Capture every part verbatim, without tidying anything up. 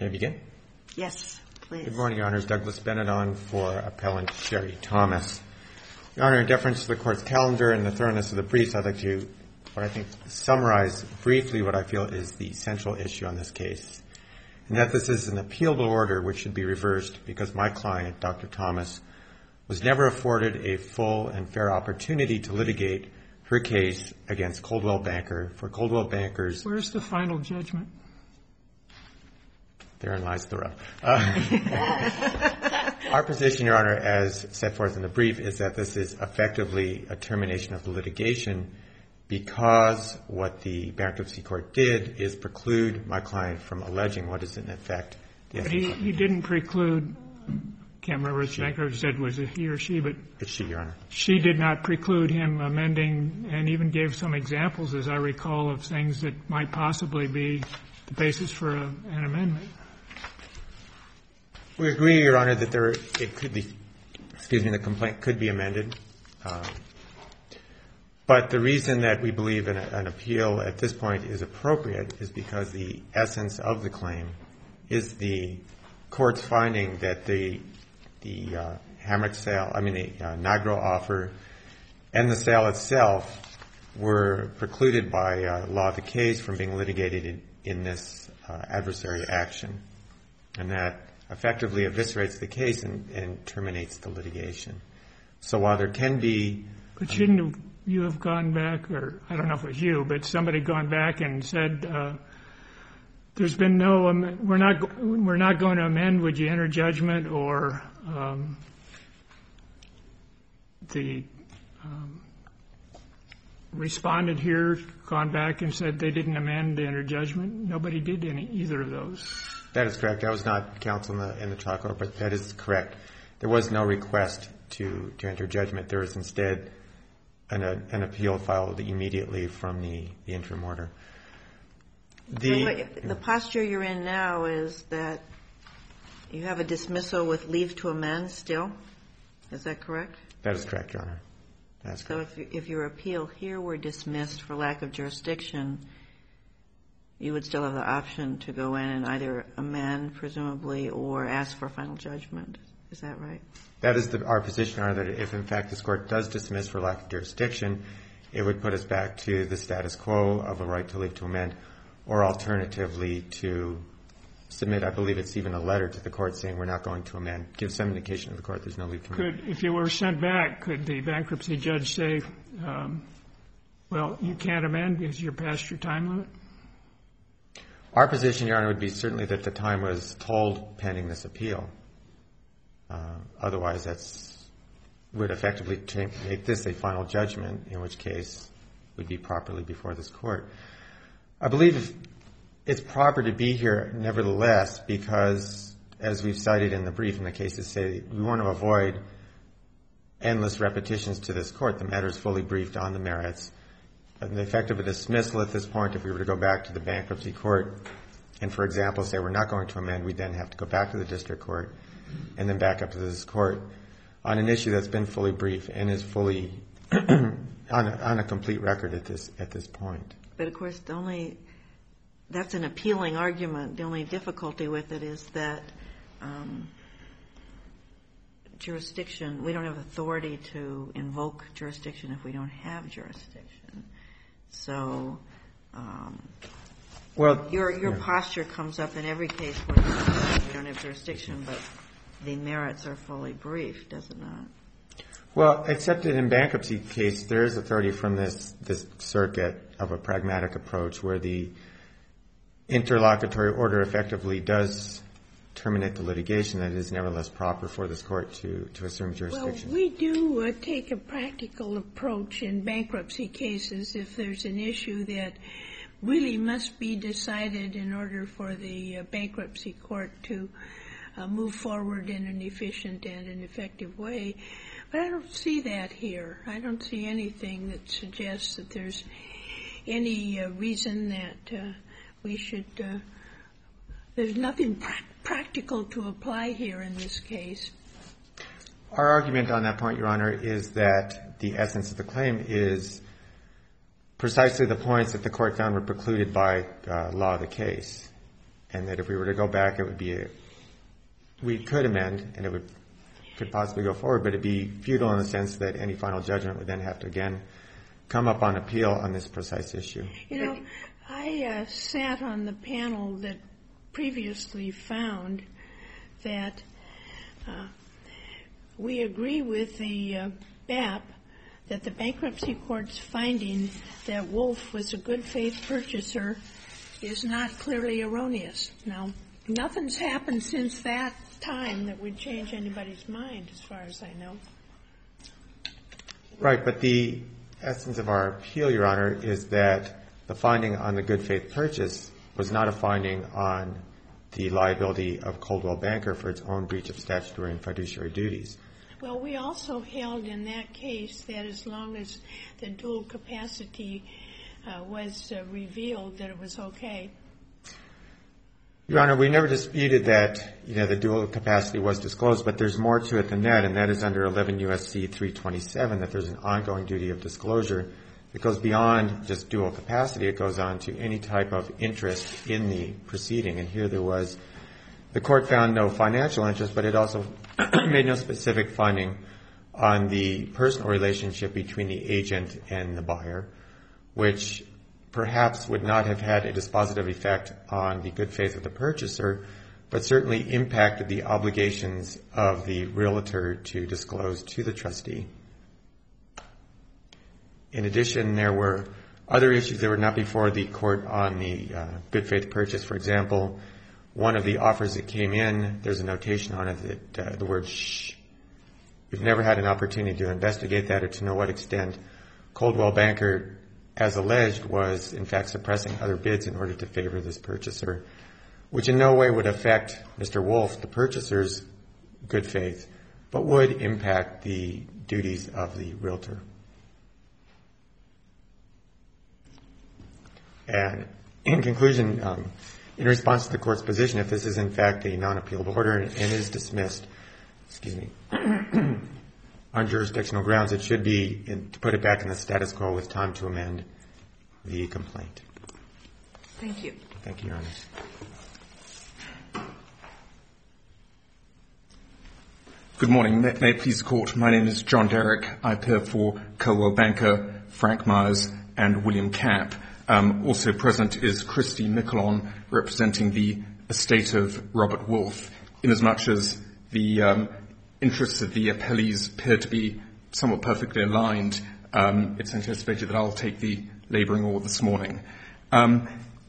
May I begin? Yes, please. Good morning, Your Honors. Douglas Bennett on for Appellant Sherry Thomas. Your Honor, in deference to the Court's calendar and the thoroughness of the briefs, I'd like to, what I think, summarize briefly what I feel is the central issue on this case, and that this is an appealable order which should be reversed because my client, Doctor Thomas, was never afforded a full and fair opportunity to litigate her case against Coldwell Banker for Coldwell Banker's... Where's the final judgment? Therein lies the rub. Uh, our position, Your Honor, as set forth in the brief, is that this is effectively a termination of the litigation because what the bankruptcy court did is preclude my client from alleging what is in effect. But he, he didn't preclude, can't remember which bankruptcy said, was it he or she, but... It's she, Your Honor. She did not preclude him amending and even gave some examples, as I recall, of things that might possibly be the basis for a, an amendment. We agree, Your Honor, that there it could be, excuse me, the complaint could be amended. Um, but the reason that we believe an, an appeal at this point is appropriate is because the essence of the claim is the court's finding that the the uh, Hamrick sale, I mean the uh, Nigro offer, and the sale itself were precluded by uh, law of the case from being litigated in, in this uh, adversary action, and that effectively eviscerates the case and, and terminates the litigation. So while there can be... But shouldn't have, you have gone back, or I don't know if it was you, but somebody gone back and said, uh, there's been no, um, we're not we're not going to amend, would you enter judgment, or um, the um, respondent here gone back and said they didn't amend, they entered judgment? Nobody did any, either of those. That is correct. I was not counsel in the, in the trial court, but that is correct. There was no request to, to enter judgment. There was instead an, a, an appeal filed immediately from the, the interim order. The, wait, the posture you're in now is that you have a dismissal with leave to amend still? Is that correct? That is correct, Your Honor. That's so correct. if, if your appeal here were dismissed for lack of jurisdiction, you would still have the option to go in and either amend, presumably, or ask for final judgment. Is that right? That is the, our position, Your Honor, that if, in fact, this Court does dismiss for lack of jurisdiction, it would put us back to the status quo of a right to leave to amend, or alternatively to submit, I believe it's even a letter to the Court saying we're not going to amend, give some indication to the Court there's no leave to amend. Could, if you were sent back, could the bankruptcy judge say, um, well, you can't amend because you're past your time limit? Our position, Your Honor, would be certainly that the time was told pending this appeal. Uh, otherwise, that's would effectively t- make this a final judgment, in which case it would be properly before this Court. I believe it's proper to be here, nevertheless, because, as we've cited in the brief, and the cases say, we want to avoid endless repetitions to this Court. The matter is fully briefed on the merits. And the effect of a dismissal at this point, if we were to go back to the bankruptcy court and, for example, say we're not going to amend, we'd then have to go back to the district court and then back up to this Court on an issue that's been fully briefed and is fully on, a, on a complete record at this at this point. But, of course, the only that's an appealing argument. The only difficulty with it is that um, jurisdiction, we don't have authority to invoke jurisdiction if we don't have jurisdiction. So um, well, your your yeah. posture comes up in every case where we don't have jurisdiction, but the merits are fully briefed, does it not? Well, except that in bankruptcy case, there is authority from this, this circuit of a pragmatic approach where the interlocutory order effectively does terminate the litigation, that it is nevertheless proper for this Court to, to assume jurisdiction. Well, we do uh, take a practical approach in bankruptcy cases if there's an issue that really must be decided in order for the uh, bankruptcy court to uh, move forward in an efficient and an effective way. But I don't see that here. I don't see anything that suggests that there's any uh, reason that uh, we should uh, there's nothing pra- practical to apply here in this case. Our argument on that point, Your Honor, is that the essence of the claim is precisely the points that the Court found were precluded by uh, law of the case. and that if we were to go back, it would be a, we could amend, and it would could possibly go forward, but it'd be futile in the sense that any final judgment would then have to again come up on appeal on this precise issue. You know, I uh, sat on the panel that previously found that uh, we agree with the uh, B A P that the bankruptcy court's finding that Wolf was a good faith purchaser is not clearly erroneous. Now, nothing's happened since that time that would change anybody's mind, as far as I know. Right, but the essence of our appeal, Your Honor, is that the finding on the good faith purchase was not a finding on the liability of Coldwell Banker for its own breach of statutory and fiduciary duties. Well, we also held in that case that as long as the dual capacity uh, was uh, revealed, that it was okay. Your Honor, we never disputed that, you know, the dual capacity was disclosed, but there's more to it than that, and that is under eleven U S C three twenty-seven, that there's an ongoing duty of disclosure that goes beyond just dual capacity. It goes on to any type of interest in the proceeding, and here there was, the court found no financial interest, but it also made no specific finding on the personal relationship between the agent and the buyer, which perhaps would not have had a dispositive effect on the good faith of the purchaser, but certainly impacted the obligations of the realtor to disclose to the trustee. In addition, there were other issues that were not before the court on the uh, good faith purchase. For example, one of the offers that came in, there's a notation on it that uh, the word shh. We've never had an opportunity to investigate that or to know what extent Coldwell Banker, as alleged, was in fact suppressing other bids in order to favor this purchaser, which in no way would affect Mister Wolf, the purchaser's good faith, but would impact the duties of the realtor. And in conclusion, um, in response to the court's position, if this is in fact a non-appealable order and is dismissed, excuse me, on jurisdictional grounds, it should be, in, to put it back in the status quo with time to amend the complaint. Thank you. Thank you, Your Honor. Good morning. May, may it please the Court. My name is John Derrick. I appear for Coldwell Banker, Frank Myers, and William Camp. Um, also present is Christy Mickelon, representing the estate of Robert Wolf. Inasmuch as the um, interests of the appellees appear to be somewhat perfectly aligned, um, it's anticipated that I'll take the labouring oar this morning. Um,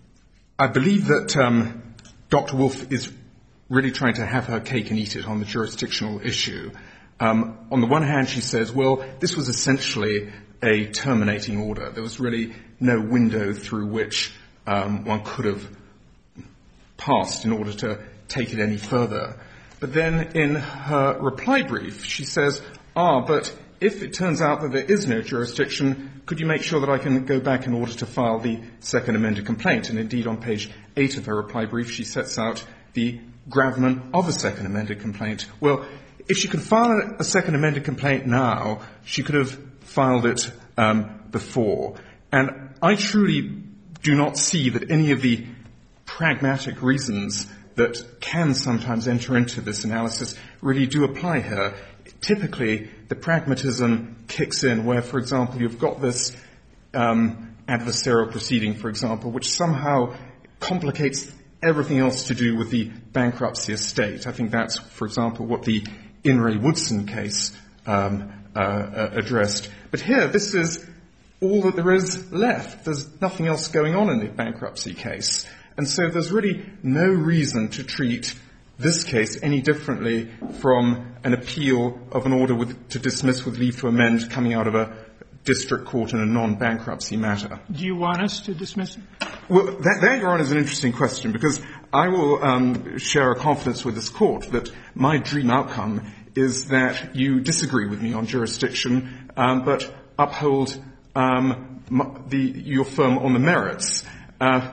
I believe that um, Doctor Wolf is really trying to have her cake and eat it on the jurisdictional issue. Um, on the one hand, she says, well, this was essentially a terminating order. There was really no window through which um, one could have passed in order to take it any further. But then in her reply brief, she says, ah, but if it turns out that there is no jurisdiction, could you make sure that I can go back in order to file the second amended complaint? And indeed, on page eight of her reply brief, she sets out the gravamen of a second amended complaint. Well, if she could file a second amended complaint now, she could have filed it um, before. And I truly do not see that any of the pragmatic reasons that can sometimes enter into this analysis really do apply here. Typically, the pragmatism kicks in where, for example, you've got this um, adversarial proceeding, for example, which somehow complicates everything else to do with the bankruptcy estate. I think that's, for example, what the In re Woodson case um, uh, uh, addressed. But here, this is all that there is left. There's nothing else going on in the bankruptcy case. And so there's really no reason to treat this case any differently from an appeal of an order with, to dismiss with leave to amend coming out of a district court in a non-bankruptcy matter. Do you want us to dismiss it? Well, that, that, Your Honour, is an interesting question, because I will um, share a confidence with this court that my dream outcome is that you disagree with me on jurisdiction, um, but uphold um, the, your firm on the merits. Uh,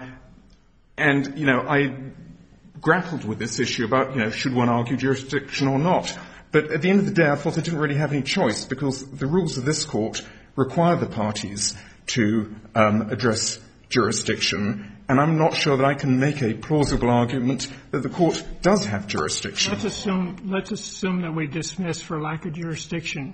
and, you know, I grappled with this issue about, you know, should one argue jurisdiction or not. But at the end of the day, I thought I didn't really have any choice, because the rules of this court require the parties to um, address jurisdiction. and I'm not sure that I can make a plausible argument that the court does have jurisdiction. Let's assume, let's assume that we dismiss for lack of jurisdiction.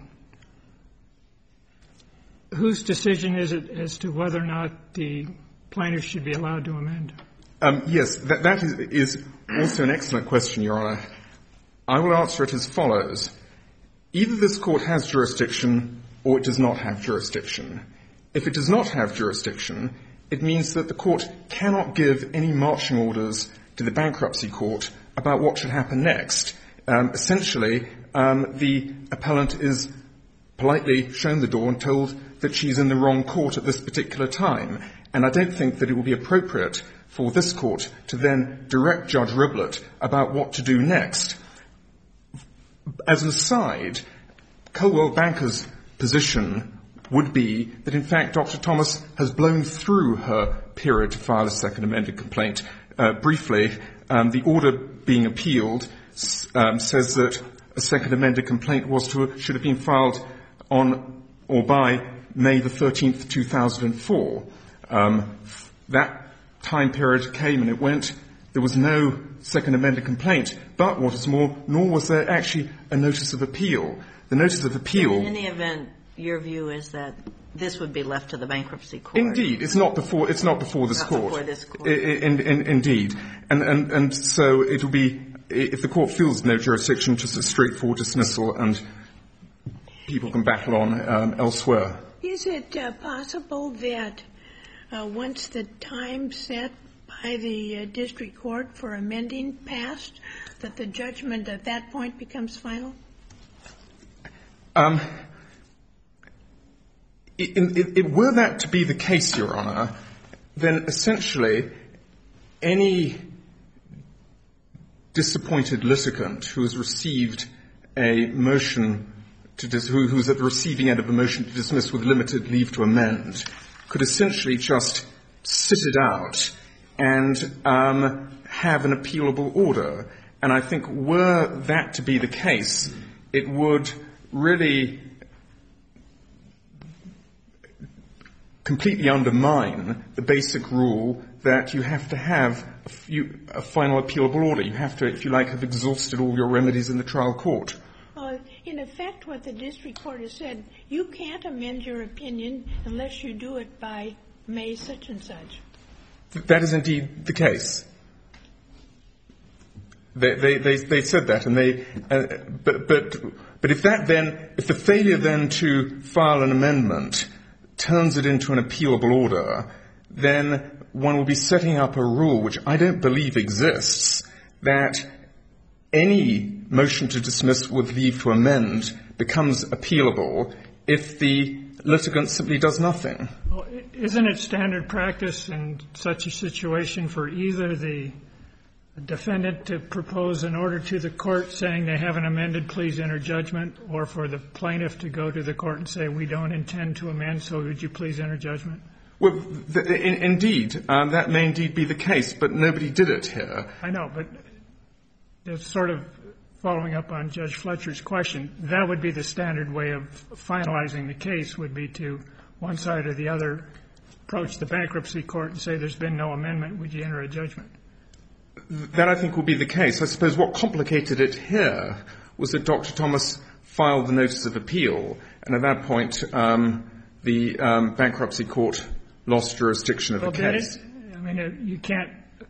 Whose decision is it as to whether or not the plaintiff should be allowed to amend? Um, yes, that, that is, is also an excellent question, Your Honour. I will answer it as follows. Either this court has jurisdiction or it does not have jurisdiction. If it does not have jurisdiction, it means that the court cannot give any marching orders to the bankruptcy court about what should happen next. Um, essentially, um, the appellant is politely shown the door and told that she's in the wrong court at this particular time. And I don't think that it will be appropriate for this court to then direct Judge Riblet about what to do next. As an aside, Coldwell Banker's position would be that, in fact, Doctor Thomas has blown through her period to file a second amended complaint. Uh, briefly, um, the order being appealed um, says that a second amended complaint was to should have been filed on or by May the thirteenth, two thousand four. Um, that time period came and it went. There was no second amended complaint. But what is more, nor was there actually a notice of appeal. The notice of appeal. In any event, your view is that this would be left to the bankruptcy court. Indeed, it's not before. It's not before this not court. Before this court. I, in, in, indeed, and, and and so it will be, if the court feels no jurisdiction, just a straightforward dismissal, and people can battle on um, elsewhere. Is it uh, possible that uh, once the time set by the uh, district court for amending passed, that the judgment at that point becomes final? Um, it, it, it, were that to be the case, Your Honour, then essentially any disappointed litigant who has received a motion to dis- who, who's at the receiving end of a motion to dismiss with limited leave to amend could essentially just sit it out and um, have an appealable order. And I think were that to be the case, it would really completely undermine the basic rule that you have to have a, few, a final appealable order. You have to, if you like, have exhausted all your remedies in the trial court. Uh, in effect, what the district court has said, you can't amend your opinion unless you do it by May such and such. That is indeed the case. They, they, they, they said that, and they, uh, but, but, but if that then, if the failure then to file an amendment turns it into an appealable order, then one will be setting up a rule which I don't believe exists, that any motion to dismiss with leave to amend becomes appealable if the litigant simply does nothing. Well, isn't it standard practice in such a situation for either the defendant to propose an order to the court saying they haven't amended, please enter judgment, or for the plaintiff to go to the court and say, we don't intend to amend, so would you please enter judgment? Well, the, in, indeed, um, that may indeed be the case, but nobody did it here. I know, but it's sort of following up on Judge Fletcher's question. That would be the standard way of finalizing the case, would be to one side or the other approach the bankruptcy court and say there's been no amendment, would you enter a judgment? That, I think, will be the case. I suppose what complicated it here was that Doctor Thomas filed the notice of appeal, and at that point, um, the um, bankruptcy court lost jurisdiction of well, the case. It, I mean, it, you can't,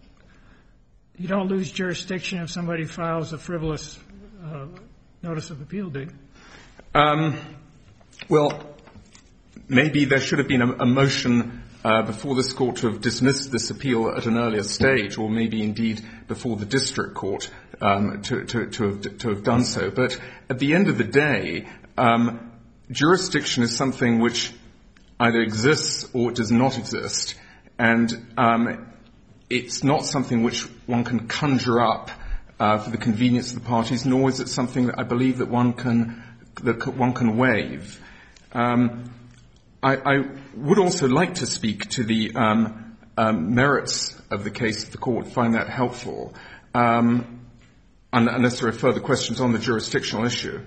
you don't lose jurisdiction if somebody files a frivolous uh, notice of appeal, do you? Um, well, maybe there should have been a, a motion Uh, before this court to have dismissed this appeal at an earlier stage, or maybe indeed before the district court um, to, to, to, have, to have done so. But at the end of the day, um, jurisdiction is something which either exists or it does not exist, and um, it's not something which one can conjure up uh, for the convenience of the parties, nor is it something that I believe that one can that one can waive. Um, I, I would also like to speak to the um, um, merits of the case if the court would find that helpful, um, unless there are further questions on the jurisdictional issue.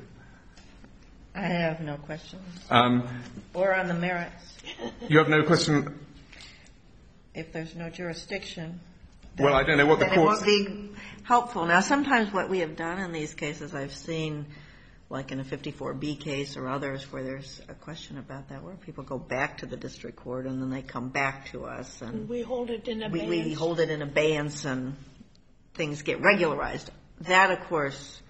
I have no questions. Um, or on the merits. You have no question? if there's no jurisdiction, well, I don't know what the court... it won't be helpful. Now, sometimes what we have done in these cases, I've seen, like in a fifty-four B case or others, where there's a question about that, where people go back to the district court and then they come back to us. And we hold it in abeyance. We, we hold it in abeyance and things get regularized. That, of course,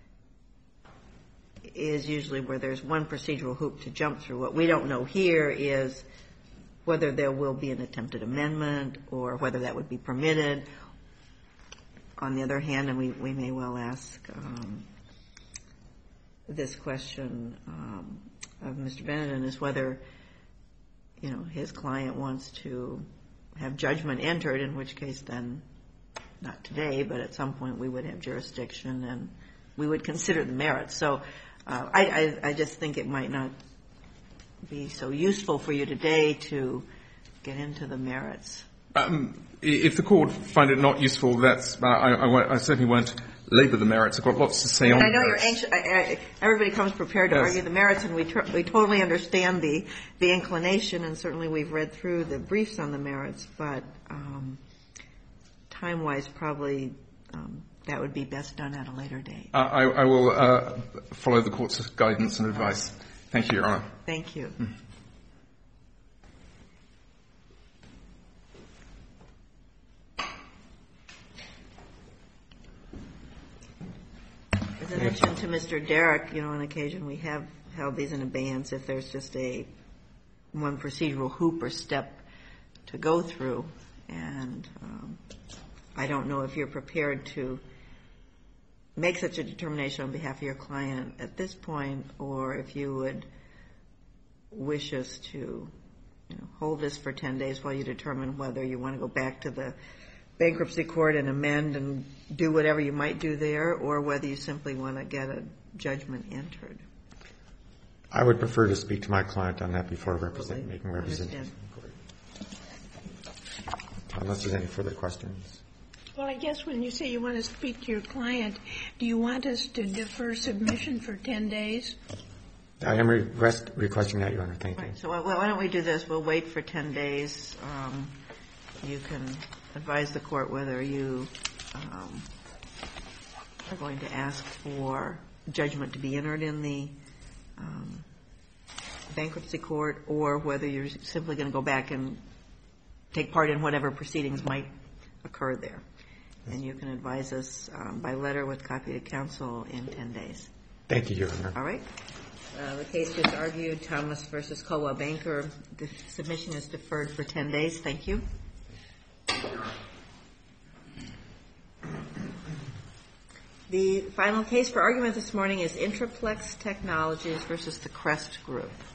is usually where there's one procedural hoop to jump through. What we don't know here is whether there will be an attempted amendment or whether that would be permitted. On the other hand, and we, we may well ask um, this question um, of Mister Benedin, is whether, you know, his client wants to have judgment entered, in which case then, not today, but at some point we would have jurisdiction and we would consider the merits. So uh, I, I, I just think it might not be so useful for you today to get into the merits. Um, if the court find it not useful, that's uh, I, I, I certainly won't labour the merits. I've got lots to say I mean, on. I know merits. you're anxious. I, I, everybody comes prepared to Yes. argue the merits, and we tr- we totally understand the the inclination, and certainly we've read through the briefs on the merits. But um, time-wise, probably um, that would be best done at a later date. Uh, I, I will uh, follow the court's guidance and advice. Thank you, Your Honour. Thank you. Mm. As I mentioned to Mister Derrick, you know, on occasion we have held these in abeyance if there's just a one procedural hoop or step to go through. And um, I don't know if you're prepared to make such a determination on behalf of your client at this point, or if you would wish us to, you know, hold this for ten days while you determine whether you want to go back to the bankruptcy court and amend and do whatever you might do there, or whether you simply want to get a judgment entered. I would prefer to speak to my client on that before represent, making representation. Unless there's any further questions. Well, I guess when you say you want to speak to your client, do you want us to defer submission for ten days? I am request, requesting that, Your Honor. Thank you. Right. So why don't we do this? We'll wait for ten days. Um, you can advise the court whether you um, are going to ask for judgment to be entered in the um, bankruptcy court, or whether you're simply going to go back and take part in whatever proceedings might occur there. And you can advise us um, by letter with copy to counsel in ten days. Thank you, Your Honor. All right. Uh, the case just argued, Thomas versus Coldwell Banker. The submission is deferred for ten days. Thank you. The final case for argument this morning is Intraplex Technologies versus the Crest Group.